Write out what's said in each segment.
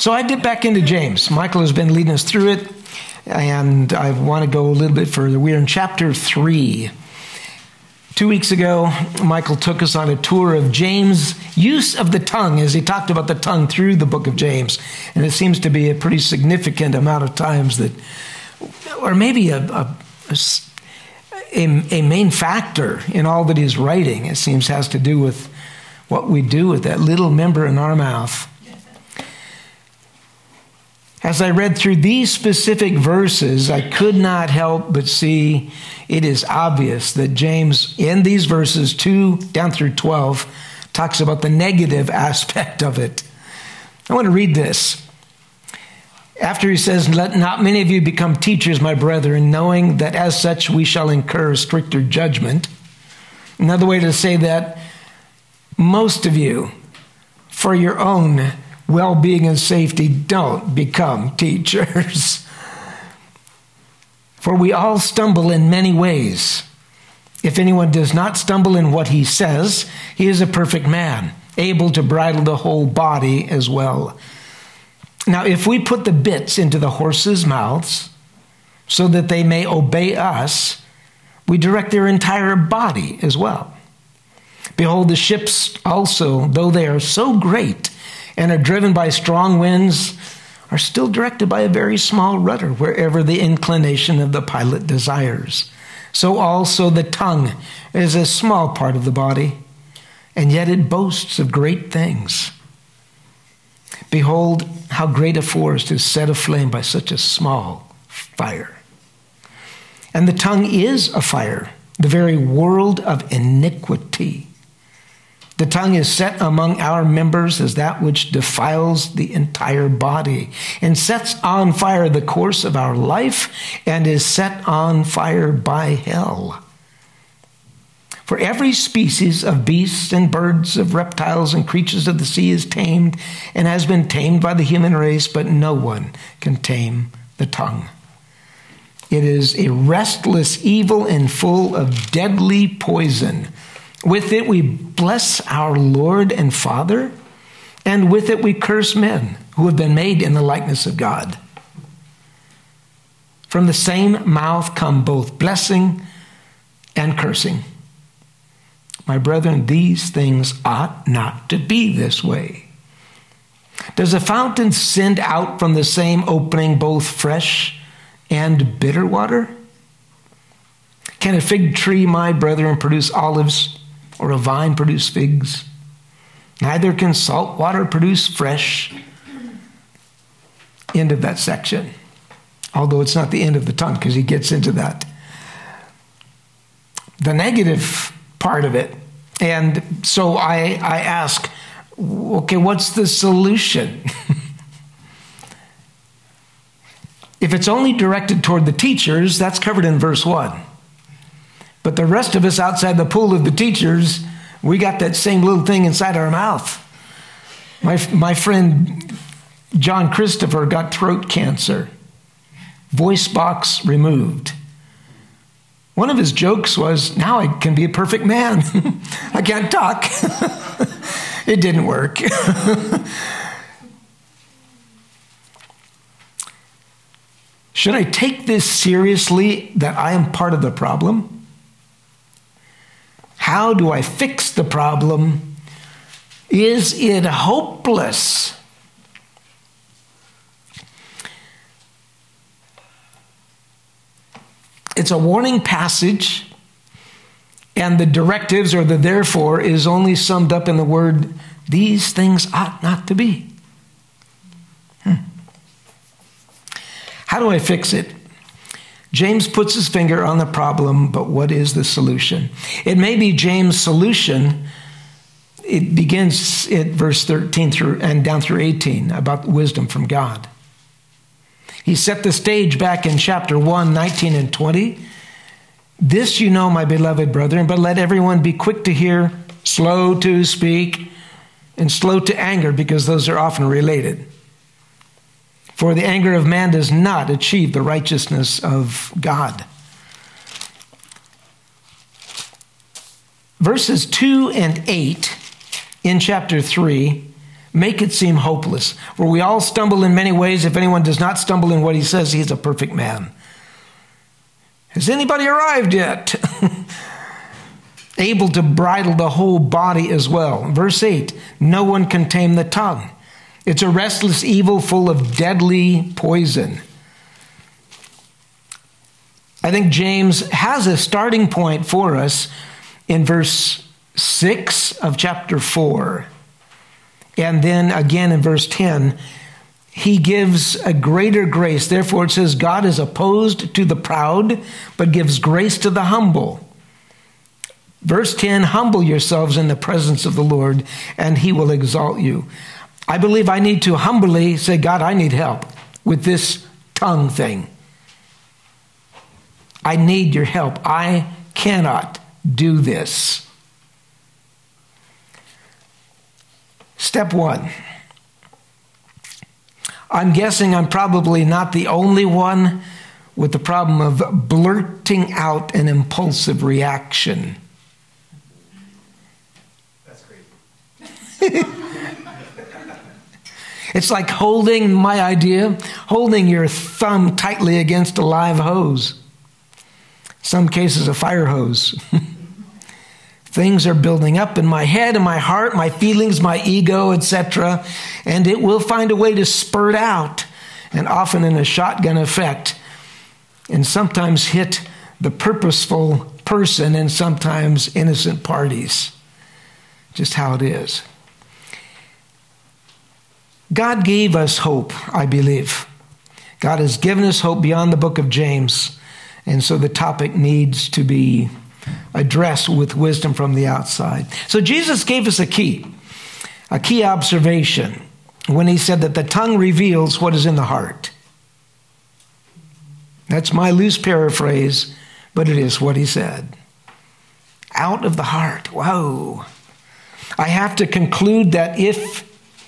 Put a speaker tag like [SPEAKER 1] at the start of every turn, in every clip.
[SPEAKER 1] So I dip back into James. Michael has been leading us through it, and I want to go a little bit further. We're in chapter 3. 2 weeks ago, Michael took us on a tour of James' use of the tongue as he talked about the tongue through the book of James. And it seems to be a pretty significant amount of times that, or maybe a main factor in all that he's writing, it seems, has to do with what we do with that little member in our mouth. As I read through these specific verses, I could not help but see it is obvious that James, in these verses 2 down through 12, talks about the negative aspect of it. I want to read this. After he says, "Let not many of you become teachers, my brethren, knowing that as such we shall incur stricter judgment." Another way to say that, most of you, for your own well-being and safety, don't become teachers. For we all stumble in many ways. If anyone does not stumble in what he says, he is a perfect man, able to bridle the whole body as well. Now, if we put the bits into the horses' mouths so that they may obey us, we direct their entire body as well. Behold, the ships also, though they are so great and are driven by strong winds, are still directed by a very small rudder wherever the inclination of the pilot desires. So also the tongue is a small part of the body, and yet it boasts of great things. Behold, how great a forest is set aflame by such a small fire. And the tongue is a fire, the very world of iniquity. The tongue is set among our members as that which defiles the entire body and sets on fire the course of our life and is set on fire by hell. For every species of beasts and birds, of reptiles and creatures of the sea is tamed and has been tamed by the human race, but no one can tame the tongue. It is a restless evil and full of deadly poison. With it we bless our Lord and Father, and with it we curse men who have been made in the likeness of God. From the same mouth come both blessing and cursing. My brethren, these things ought not to be this way. Does a fountain send out from the same opening both fresh and bitter water? Can a fig tree, my brethren, produce olives, or a vine produce figs? Neither can salt water produce fresh. End of that section. Although it's not the end of the tongue, because he gets into that. The negative part of it. And so I ask, okay, what's the solution? If it's only directed toward the teachers, that's covered in verse 1. But the rest of us outside the pool of the teachers, we got that same little thing inside our mouth. My friend John Christopher got throat cancer. Voice box removed. One of his jokes was, now I can be a perfect man. I can't talk. It didn't work. Should I take this seriously that I am part of the problem? How do I fix the problem? Is it hopeless? It's a warning passage, and the directives or the therefore is only summed up in the word, these things ought not to be. How do I fix it? James puts his finger on the problem, but what is the solution? It may be James' solution. It begins at verse 13 through and down through 18 about wisdom from God. He set the stage back in chapter 1, 19 and 20. This you know, my beloved brethren, but let everyone be quick to hear, slow to speak, and slow to anger, because those are often related. For the anger of man does not achieve the righteousness of God. Verses 2 and 8 in chapter 3 make it seem hopeless. For we all stumble in many ways. If anyone does not stumble in what he says, he is a perfect man. Has anybody arrived yet? Able to bridle the whole body as well. Verse 8, no one can tame the tongue. It's a restless evil full of deadly poison. I think James has a starting point for us in verse 6 of chapter 4. And then again in verse 10, he gives a greater grace. Therefore it says, God is opposed to the proud, but gives grace to the humble. Verse 10, humble yourselves in the presence of the Lord, and he will exalt you. I believe I need to humbly say, God, I need help with this tongue thing. I need your help. I cannot do this. Step 1. I'm guessing I'm probably not the only one with the problem of blurting out an impulsive reaction.
[SPEAKER 2] That's crazy.
[SPEAKER 1] It's like holding your thumb tightly against a live hose. Some cases, a fire hose. Things are building up in my head and my heart, my feelings, my ego, etc. And it will find a way to spurt out, and often in a shotgun effect, and sometimes hit the purposeful person and sometimes innocent parties. Just how it is. God gave us hope, I believe. God has given us hope beyond the book of James. And so the topic needs to be addressed with wisdom from the outside. So Jesus gave us a key observation when he said that the tongue reveals what is in the heart. That's my loose paraphrase, but it is what he said. Out of the heart. Whoa. I have to conclude that if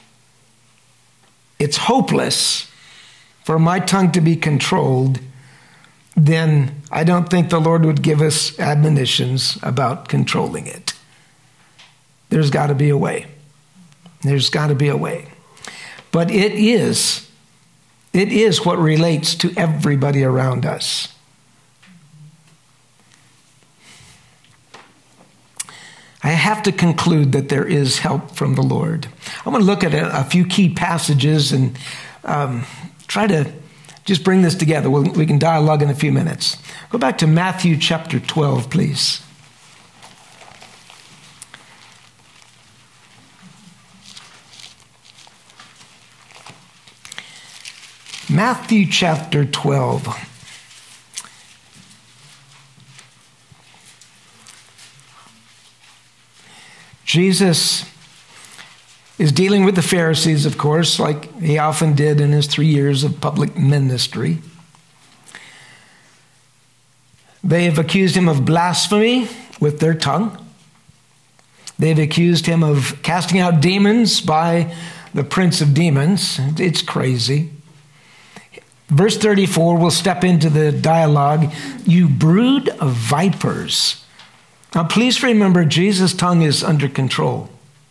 [SPEAKER 1] it's hopeless for my tongue to be controlled, then I don't think the Lord would give us admonitions about controlling it. There's got to be a way. There's got to be a way. But it is what relates to everybody around us. I have to conclude that there is help from the Lord. I'm going to look at a few key passages and try to just bring this together. We can dialogue in a few minutes. Go back to Matthew chapter 12, please. Matthew chapter 12. Jesus is dealing with the Pharisees, of course, like he often did in his 3 years of public ministry. They have accused him of blasphemy with their tongue. They've accused him of casting out demons by the prince of demons. It's crazy. Verse 34, we'll step into the dialogue. You brood of vipers. Now, please remember, Jesus' tongue is under control.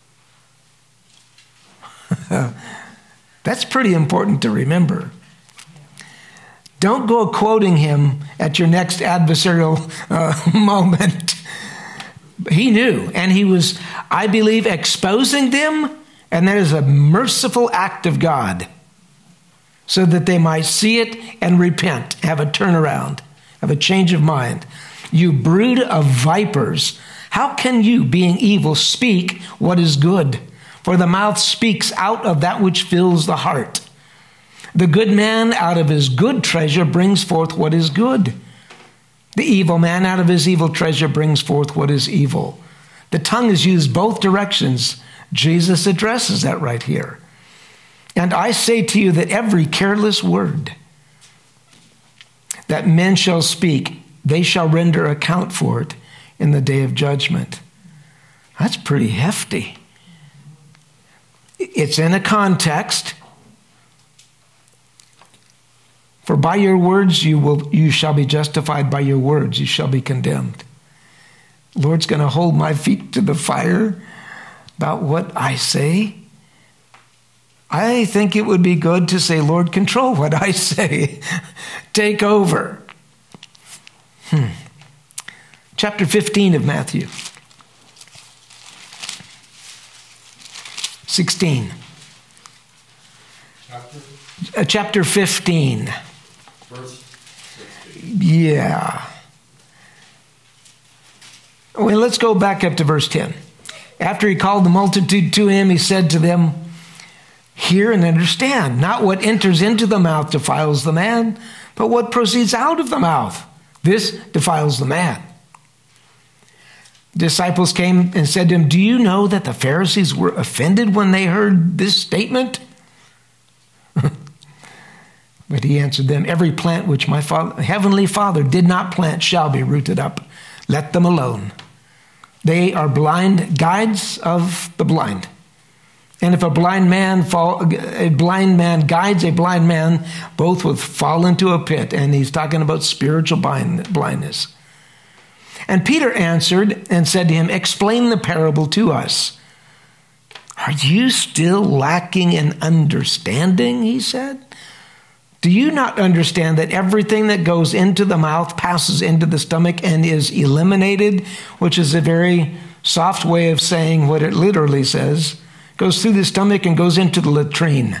[SPEAKER 1] That's pretty important to remember. Don't go quoting him at your next adversarial moment. He knew, and he was, I believe, exposing them, and that is a merciful act of God, so that they might see it and repent, have a turnaround, have a change of mind. You brood of vipers, how can you, being evil, speak what is good? For the mouth speaks out of that which fills the heart. The good man out of his good treasure brings forth what is good. The evil man out of his evil treasure brings forth what is evil. The tongue is used both directions. Jesus addresses that right here. And I say to you that every careless word that men shall speak, they shall render account for it in the day of judgment. That's pretty hefty. It's in a context. For by your words you shall be justified, by your words you shall be condemned. Lord's going to hold my feet to the fire about what I say. I think it would be good to say, Lord, control what I say. Take over. Chapter 15 of Matthew. 16. Chapter 15.
[SPEAKER 2] Verse 16.
[SPEAKER 1] Yeah. Well, let's go back up to verse 10. After he called the multitude to him, he said to them, hear and understand, not what enters into the mouth defiles the man, but what proceeds out of the mouth. This defiles the man. Disciples came and said to him, do you know that the Pharisees were offended when they heard this statement? But he answered them, every plant which my heavenly Father did not plant shall be rooted up. Let them alone. They are blind guides of the blind. And if a blind man guides a blind man, both will fall into a pit. And he's talking about spiritual blindness. And Peter answered and said to him, explain the parable to us. Are you still lacking in understanding? He said. Do you not understand that everything that goes into the mouth passes into the stomach and is eliminated, which is a very soft way of saying what it literally says, goes through the stomach and goes into the latrine.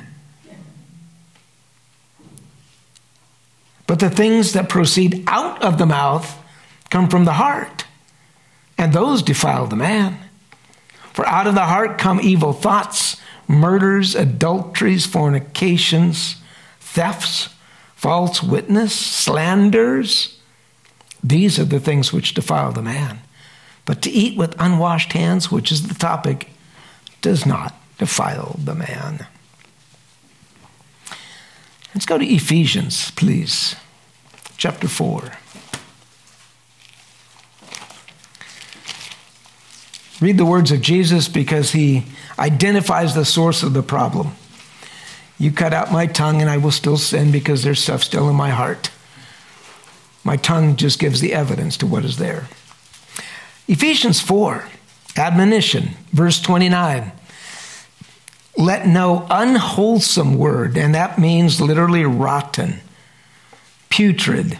[SPEAKER 1] But the things that proceed out of the mouth come from the heart, and those defile the man. For out of the heart come evil thoughts, murders, adulteries, fornications, thefts, false witness, slanders. These are the things which defile the man. But to eat with unwashed hands, which is the topic, does not defile the man. Let's go to Ephesians, please. Chapter 4. Read the words of Jesus because he identifies the source of the problem. You cut out my tongue and I will still sin because there's stuff still in my heart. My tongue just gives the evidence to what is there. Ephesians 4, admonition, verse 29. Let no unwholesome word, and that means literally rotten, putrid.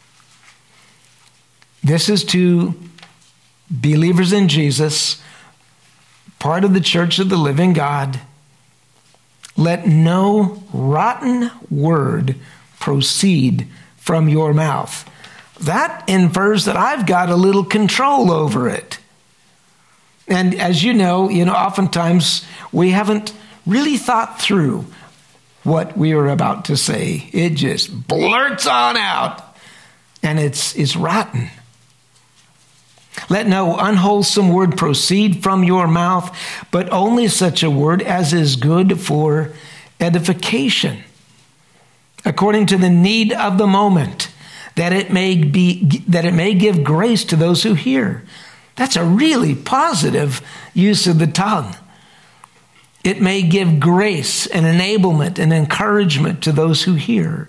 [SPEAKER 1] This is to believers in Jesus, part of the church of the living God. Let no rotten word proceed from your mouth. That infers that I've got a little control over it. And as you know, oftentimes we haven't really thought through what we are about to say. It just blurts on out, and it's rotten. Let no unwholesome word proceed from your mouth, but only such a word as is good for edification, according to the need of the moment, that it may give grace to those who hear. That's a really positive use of the tongue. It may give grace and enablement and encouragement to those who hear.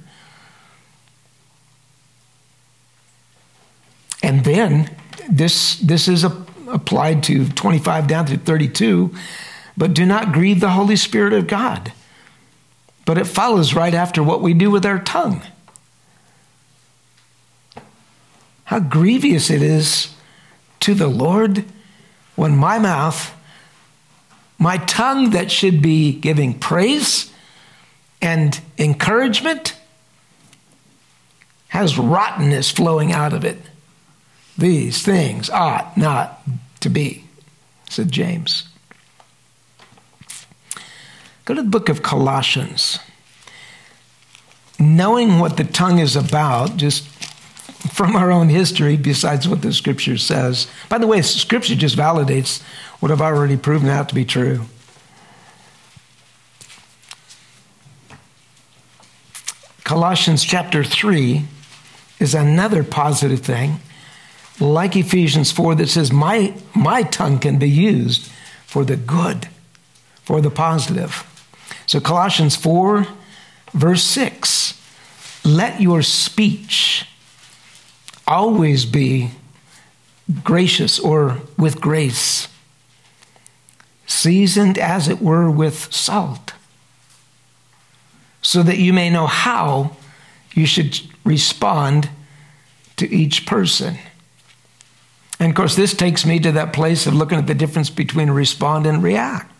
[SPEAKER 1] And then this is applied to 25 down to 32, but do not grieve the Holy Spirit of God. But it follows right after what we do with our tongue. How grievous it is to the Lord when my mouth, my tongue that should be giving praise and encouragement, has rottenness flowing out of it. These things ought not to be, said James. Go to the book of Colossians. Knowing what the tongue is about, just from our own history, besides what the Scripture says. By the way, Scripture just validates what I've already proven out to be true. Colossians chapter 3 is another positive thing, like Ephesians 4, that says my tongue can be used for the good, for the positive. So Colossians 4, verse 6, let your speech always be gracious or with grace, seasoned as it were with salt, so that you may know how you should respond to each person. And of course, this takes me to that place of looking at the difference between respond and react.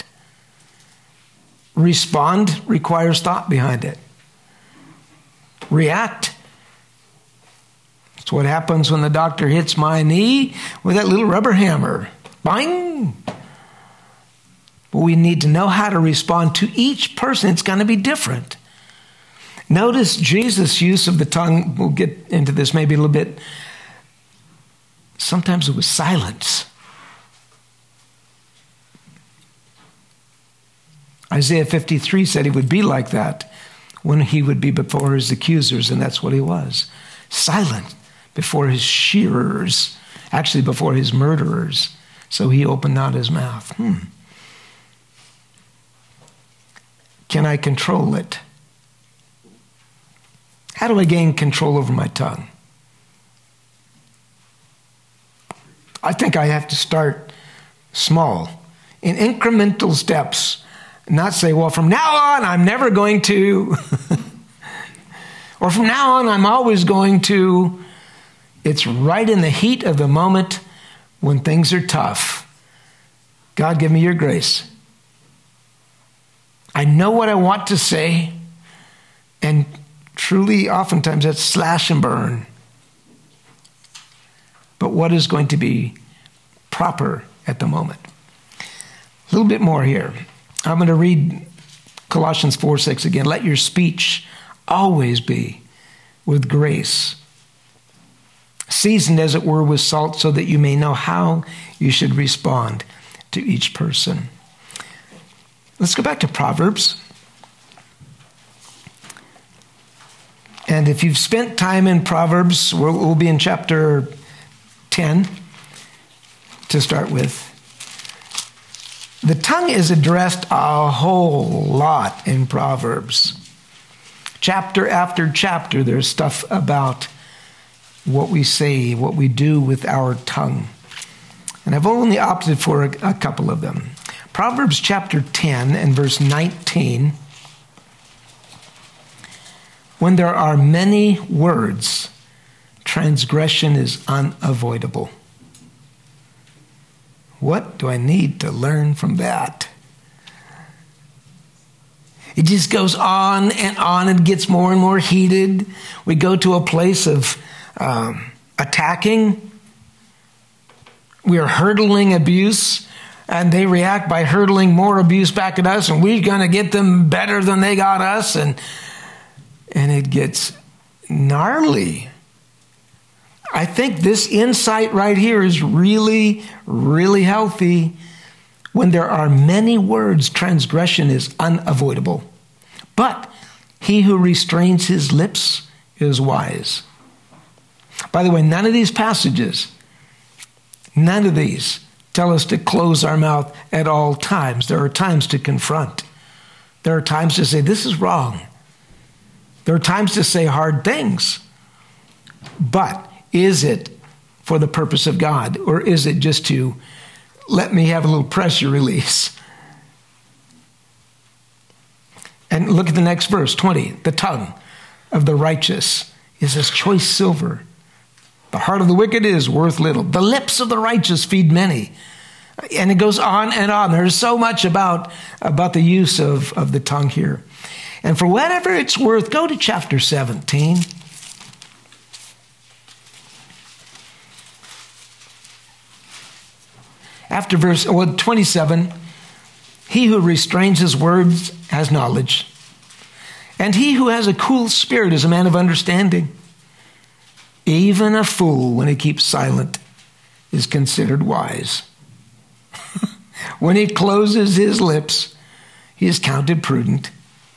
[SPEAKER 1] Respond requires thought behind it. React. It's what happens when the doctor hits my knee with that little rubber hammer. Bang! But we need to know how to respond to each person. It's going to be different. Notice Jesus' use of the tongue. We'll get into this maybe a little bit. Sometimes it was silence. Isaiah 53 said he would be like that when he would be before his accusers, and that's what he was. Silent before his shearers, actually before his murderers. So he opened not his mouth. Can I control it? How do I gain control over my tongue? I think I have to start small, in incremental steps, not say, well, from now on, I'm never going to, or from now on, I'm always going to. It's right in the heat of the moment when things are tough. God, give me your grace. I know what I want to say, and truly, oftentimes, that's slash and burn. But what is going to be proper at the moment? A little bit more here. I'm going to read Colossians 4:6 again. Let your speech always be with grace, seasoned as it were with salt, so that you may know how you should respond to each person. Let's go back to Proverbs. And if you've spent time in Proverbs, we'll be in chapter 10 to start with. The tongue is addressed a whole lot in Proverbs. Chapter after chapter, there's stuff about what we say, what we do with our tongue. And I've only opted for a couple of them. Proverbs chapter 10 and verse 19. When there are many words, transgression is unavoidable. What do I need to learn from that? It just goes on and gets more and more heated. We go to a place of attacking. We are hurtling abuse, and they react by hurtling more abuse back at us, and we're going to get them better than they got us, and it gets gnarly. I think this insight right here is really, really healthy. When there are many words, transgression is unavoidable. But he who restrains his lips is wise. By the way, none of these passages, none of these tell us to close our mouth at all times. There are times to confront. There are times to say, this is wrong. There are times to say hard things. But is it for the purpose of God, or is it just to let me have a little pressure release? And look at the next verse, 20. The tongue of the righteous is as choice silver. The heart of the wicked is worth little. The lips of the righteous feed many. And it goes on and on. There's so much about the use of the tongue here. And for whatever it's worth, go to chapter 17. After verse 27, he who restrains his words has knowledge, and he who has a cool spirit is a man of understanding. Even a fool, when he keeps silent, is considered wise. When he closes his lips, he is counted prudent.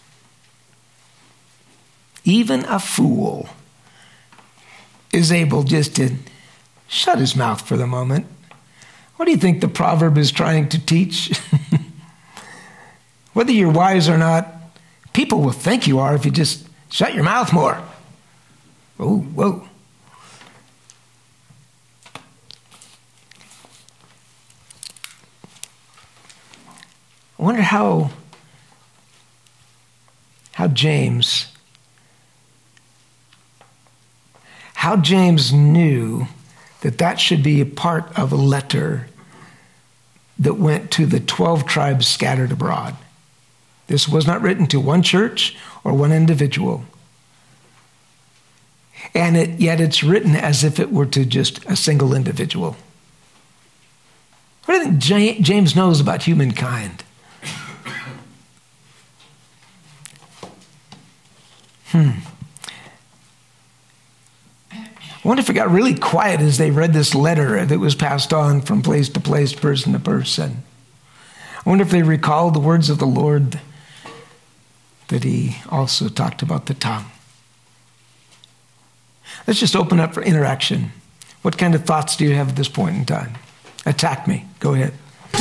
[SPEAKER 1] Even a fool is able just to shut his mouth for the moment. What do you think the proverb is trying to teach? Whether you're wise or not, people will think you are if you just shut your mouth more. Oh, whoa. I wonder how James knew that should be a part of a letter that went to the 12 tribes scattered abroad. This was not written to one church or one individual. And yet it's written as if it were to just a single individual. What do you think James knows about humankind? I wonder if it got really quiet as they read this letter that was passed on from place to place, person to person. I wonder if they recalled the words of the Lord that he also talked about the tongue. Let's just open up for interaction. What kind of thoughts do you have at this point in time? Attack me. Go ahead.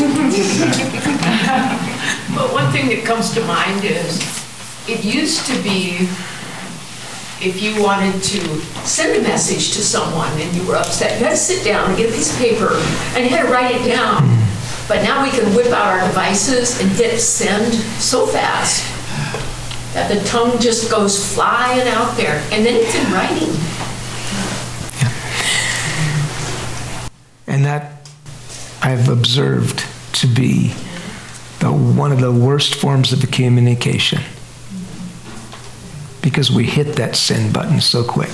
[SPEAKER 3] But one thing that comes to mind is it used to be if you wanted to send a message to someone and you were upset, you had to sit down and get a piece of paper and you had to write it down. But now we can whip out our devices and hit send so fast that the tongue just goes flying out there, and then it's in writing.
[SPEAKER 1] Yeah. And that I've observed to be one of the worst forms of communication, because we hit that send button so quick.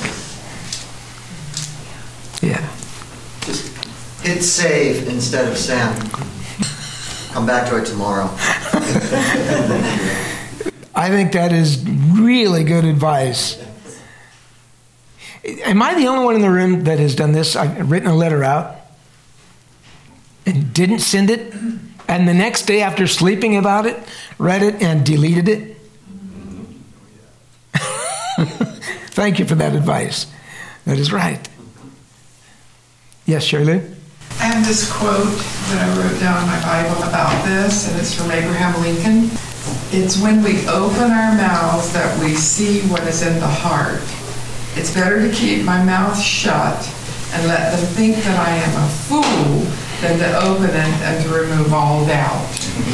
[SPEAKER 1] Yeah.
[SPEAKER 4] Just hit save instead of send. Come back to it tomorrow.
[SPEAKER 1] I think that is really good advice. Am I the only one in the room that has done this? I've written a letter out and didn't send it, and the next day after sleeping about it, read it and deleted it? Thank you for that advice. That is right. Yes, Shirley?
[SPEAKER 5] I have this quote that I wrote down in my Bible about this, and it's from Abraham Lincoln. It's when we open our mouths that we see what is in the heart. It's better to keep my mouth shut and let them think that I am a fool than to open it and to remove all doubt.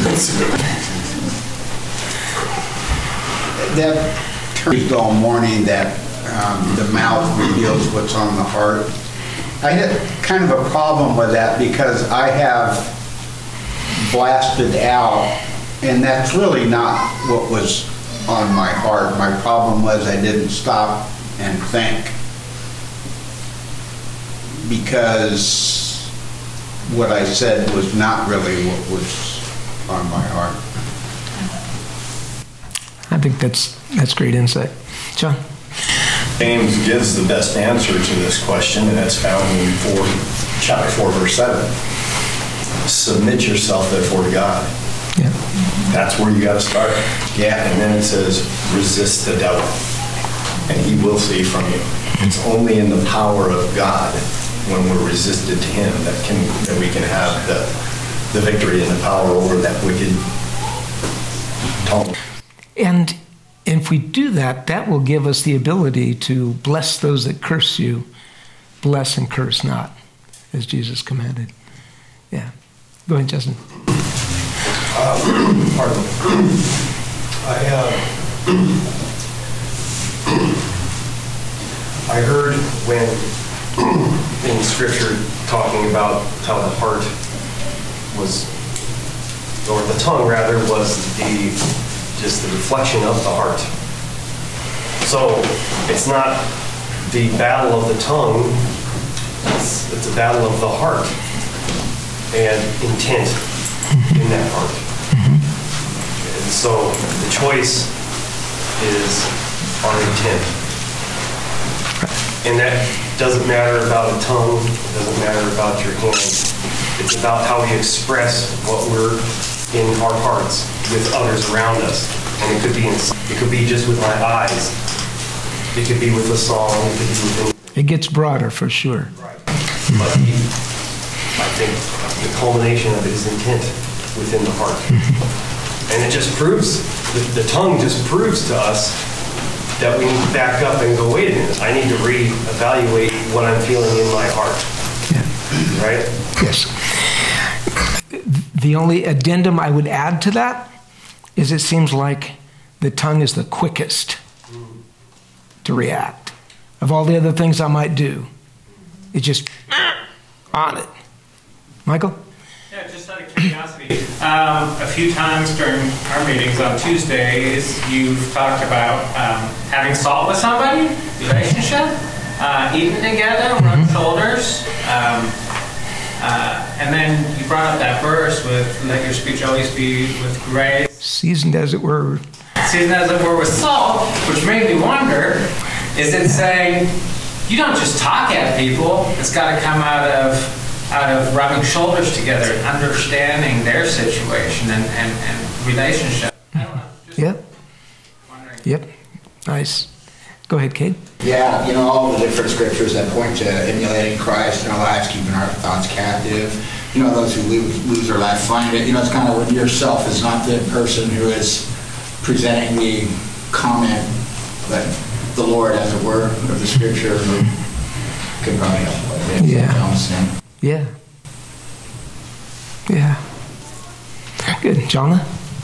[SPEAKER 6] That term all morning that the mouth reveals what's on the heart. I had kind of a problem with that because I have blasted out, and that's really not what was on my heart. My problem was I didn't stop and think, because what I said was not really what was on my heart.
[SPEAKER 1] I think that's great insight. John?
[SPEAKER 2] James gives the best answer to this question, and that's found in chapter 4, verse 7. Submit yourself, therefore, to God.
[SPEAKER 1] Yeah.
[SPEAKER 2] That's where you got to start. Yeah, and then it says, resist the devil, and he will flee from you. It's only in the power of God, when we're resisted to him, that we can have the victory and the power over that wicked tongue.
[SPEAKER 1] And if we do that, that will give us the ability to bless those that curse you, bless and curse not, as Jesus commanded. Yeah. Go ahead, Justin.
[SPEAKER 7] Pardon. I heard when in Scripture talking about how the heart was, or the tongue rather, was just the reflection of the heart. So it's not the battle of the tongue, it's a battle of the heart and intent in that heart. And so the choice is our intent. And that doesn't matter about a tongue, it doesn't matter about your hand. It's about how we express what we're in our hearts with others around us. And it could be just with my eyes. It could be with a song. It could be with anything.
[SPEAKER 1] It gets broader for sure.
[SPEAKER 7] Right. But I think the culmination of it is intent within the heart. And it just proves, the tongue just proves to us that we need to back up and go, wait a minute, I need to reevaluate what I'm feeling in my heart.
[SPEAKER 1] Yeah.
[SPEAKER 7] Right?
[SPEAKER 1] Yes. The only addendum I would add to that is it seems like the tongue is the quickest to react. Of all the other things I might do, it's just on it. Michael?
[SPEAKER 8] Yeah, just out of curiosity, a few times during our meetings on Tuesdays, you've talked about having salt with somebody, relationship, eating together, rub shoulders, and then you brought up that verse with let your speech always be with grace.
[SPEAKER 1] Seasoned as it were.
[SPEAKER 8] Seasoned as it were with salt, which made me wonder, is it saying you don't just talk at people, it's got to come out of rubbing shoulders together and understanding their situation and relationship. I don't know.
[SPEAKER 1] Yep. Yep. Nice. Go ahead, Kate.
[SPEAKER 9] Yeah, all the different scriptures that point to emulating Christ in our lives, keeping our thoughts captive. Those who lose their life find it. It's kind of when yourself is not the person who is presenting the comment, but the Lord, as it were, of the scripture, could probably help with it.
[SPEAKER 1] Yeah. Yeah. Yeah. Good. Jonna?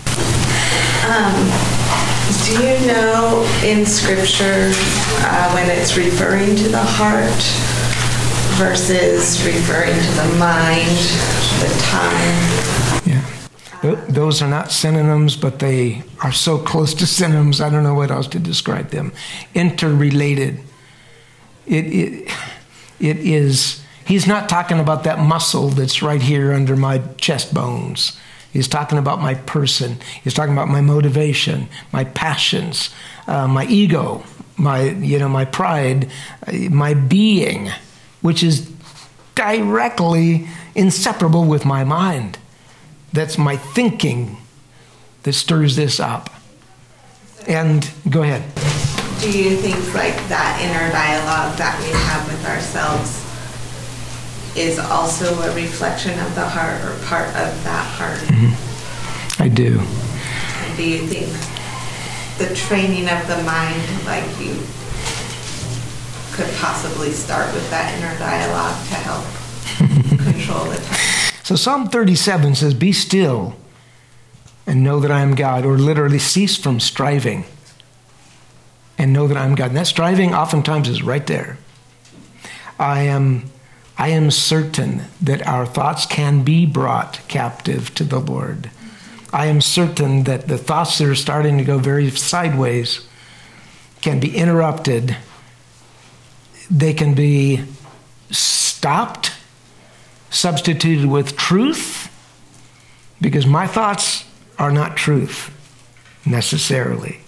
[SPEAKER 10] Do you know in Scripture when it's referring to the heart versus referring to the mind, the tongue?
[SPEAKER 1] Yeah. Those are not synonyms, but they are so close to synonyms, I don't know what else to describe them. Interrelated. It is... He's not talking about that muscle that's right here under my chest bones. He's talking about my person. He's talking about my motivation, my passions, my ego, my pride, my being, which is directly inseparable with my mind. That's my thinking that stirs this up. And go ahead.
[SPEAKER 10] Do you think like that inner dialogue that we have with ourselves is also a reflection of the heart or part of that heart?
[SPEAKER 1] Mm-hmm. I do.
[SPEAKER 10] And do you think the training of the mind, like you could possibly start with that inner dialogue to help control the tongue?
[SPEAKER 1] So Psalm 37 says, be still and know that I am God, or literally cease from striving and know that I am God. And that striving oftentimes is right there. I am certain that our thoughts can be brought captive to the Lord. I am certain that the thoughts that are starting to go very sideways can be interrupted. They can be stopped, substituted with truth, because my thoughts are not truth necessarily.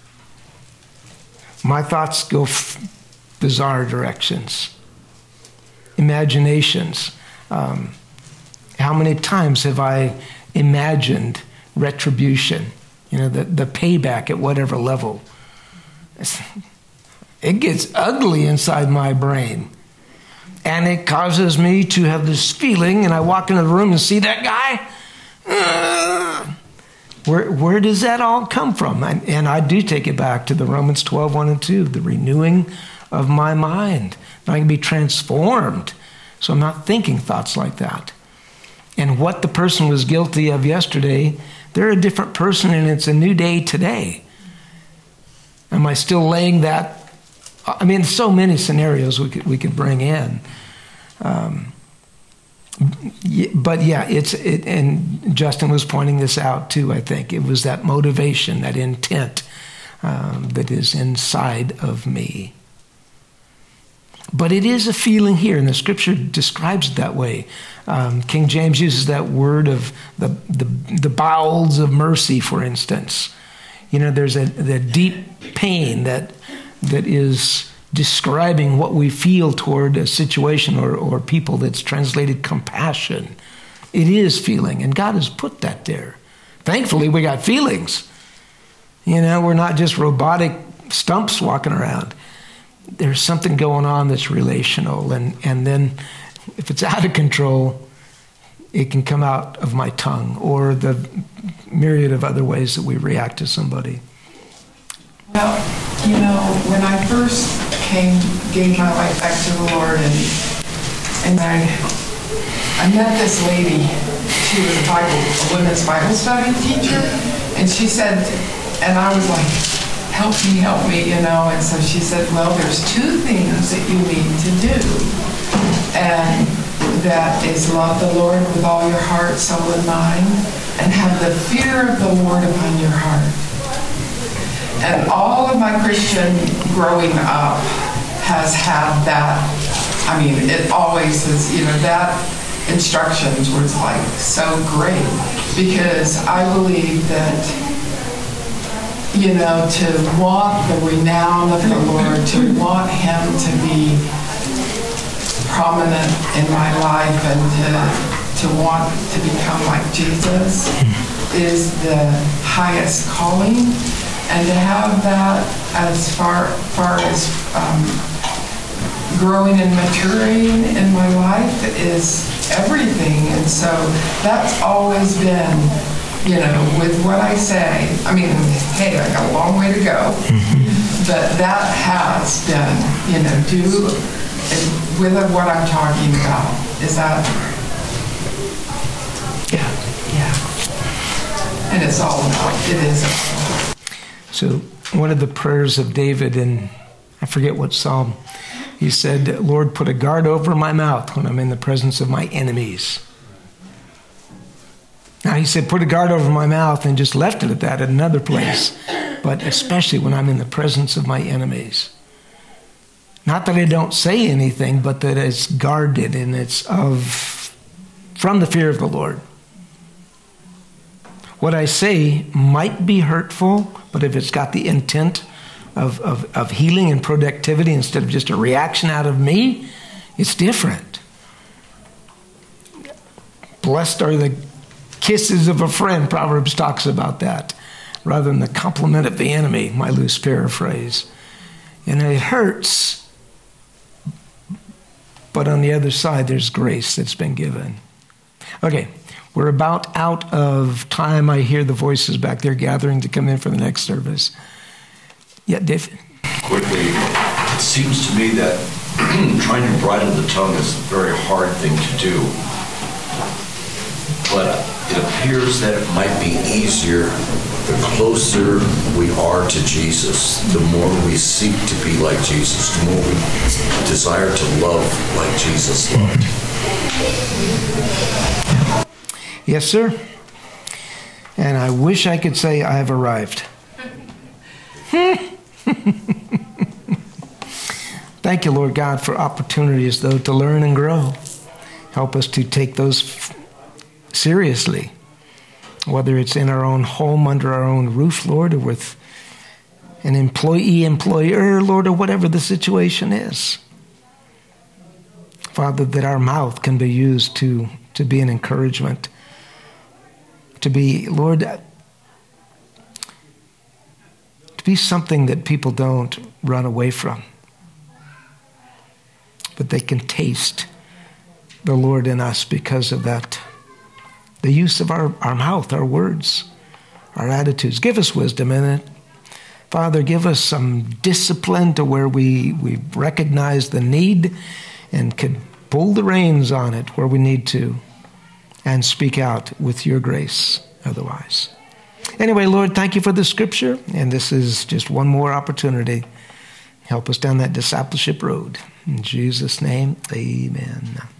[SPEAKER 1] My thoughts go bizarre directions. Imaginations. How many times have I imagined retribution? The payback at whatever level. It gets ugly inside my brain. And it causes me to have this feeling, and I walk into the room and see that guy. Where does that all come from? And I do take it back to the Romans 12, 1 and 2, the renewing of my mind. I can be transformed, so I'm not thinking thoughts like that. And what the person was guilty of yesterday, they're a different person, and it's a new day today. Am I still laying that? I mean, so many scenarios we could bring in. But yeah, and Justin was pointing this out too, I think. It was that motivation, that intent that is inside of me. But it is a feeling here, and the scripture describes it that way. King James uses that word of the bowels of mercy, for instance. There's the deep pain that is describing what we feel toward a situation or people, that's translated compassion. It is feeling, and God has put that there. Thankfully, we got feelings. We're not just robotic stumps walking around. There's something going on that's relational, and then if it's out of control, it can come out of my tongue or the myriad of other ways that we react to somebody.
[SPEAKER 5] Well, when I first gave my life back to the Lord, and I met this lady. She was a women's Bible study teacher, and she said, And I was like, help me, And so she said, well, there's two things that you need to do. And that is love the Lord with all your heart, soul, and mind, and have the fear of the Lord upon your heart. And all of my Christian growing up has had that. I mean, it always is, that instructions was like so great, because I believe that, to want the renown of the Lord, to want Him to be prominent in my life, and to want to become like Jesus is the highest calling. And to have that as far as growing and maturing in my life is everything. And so that's always been, with what I say. I mean, hey, I got a long way to go. But that has been, do with what I'm talking about. Is that? Yeah. And it's all about, it is.
[SPEAKER 1] So one of the prayers of David in, I forget what psalm, he said, Lord, put a guard over my mouth when I'm in the presence of my enemies. Now he said, put a guard over my mouth, and just left it at that at another place. But especially when I'm in the presence of my enemies. Not that I don't say anything, but that it's guarded and it's from the fear of the Lord. What I say might be hurtful, but if it's got the intent of healing and productivity instead of just a reaction out of me, it's different. Blessed are the kisses of a friend, Proverbs talks about that, rather than the compliment of the enemy, my loose paraphrase. And it hurts, but on the other side, there's grace that's been given. Okay. We're about out of time. I hear the voices back there gathering to come in for the next service. Yeah, Dave?
[SPEAKER 11] Quickly, it seems to me that trying to bridle the tongue is a very hard thing to do. But it appears that it might be easier the closer we are to Jesus, the more we seek to be like Jesus, the more we desire to love like Jesus loved.
[SPEAKER 1] Yes, sir. And I wish I could say I've arrived. Thank you, Lord God, for opportunities, though, to learn and grow. Help us to take those seriously, whether it's in our own home, under our own roof, Lord, or with an employee, employer, Lord, or whatever the situation is. Father, that our mouth can be used to be an encouragement, to be, Lord, to be something that people don't run away from, but they can taste the Lord in us because of that. The use of our mouth, our words, our attitudes. Give us wisdom in it. Father, give us some discipline to where we recognize the need and can pull the reins on it where we need to and speak out with your grace otherwise. Anyway, Lord, thank you for the scripture, and this is just one more opportunity. Help us down that discipleship road. In Jesus' name, amen.